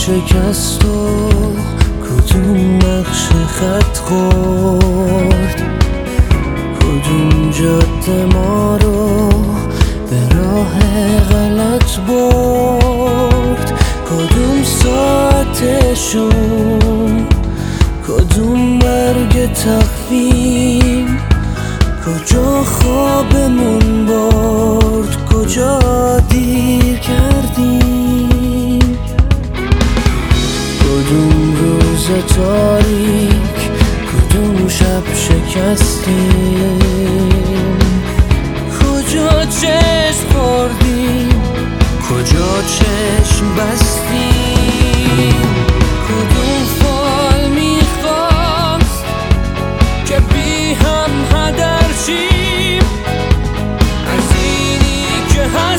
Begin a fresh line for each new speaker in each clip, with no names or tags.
شکست و کدوم نقش خط خورد، کدوم جاده ما رو به راه غلط برد، کدوم ساعتشون، کدوم برگ تقویم، کجا خوابمون برد، کجا دیر کردیم، کدوم روز تاریک، کدوم شب شکستیم، کجا چشم خوردیم، کجا چشم بستیم، کدوم فال میخواست که بی هم هدر شیم از اینی که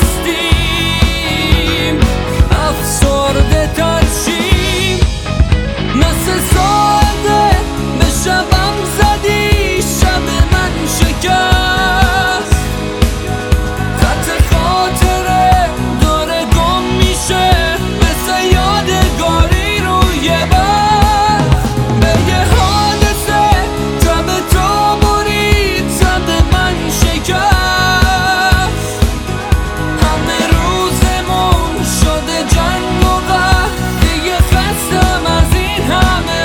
هستیم، افسرده تر شیم. مثل ساده به شبم زدی، شب من شکست، خط خاطره داره گم میشه مثل یادگاری روی برق. به یه حادثه جب تو برید، شب من شکست، همه روزمون شده جنگ و قهر، دیگه خستم از این همه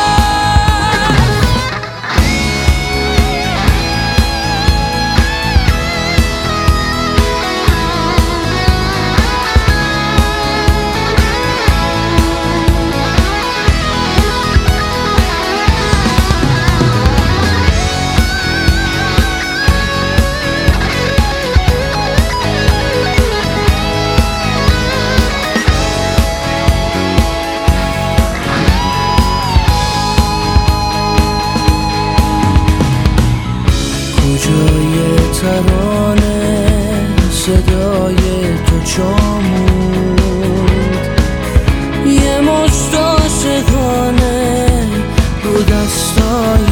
کجای ترانه صدای تو چامود، یه مشت عاشقانه رو دستای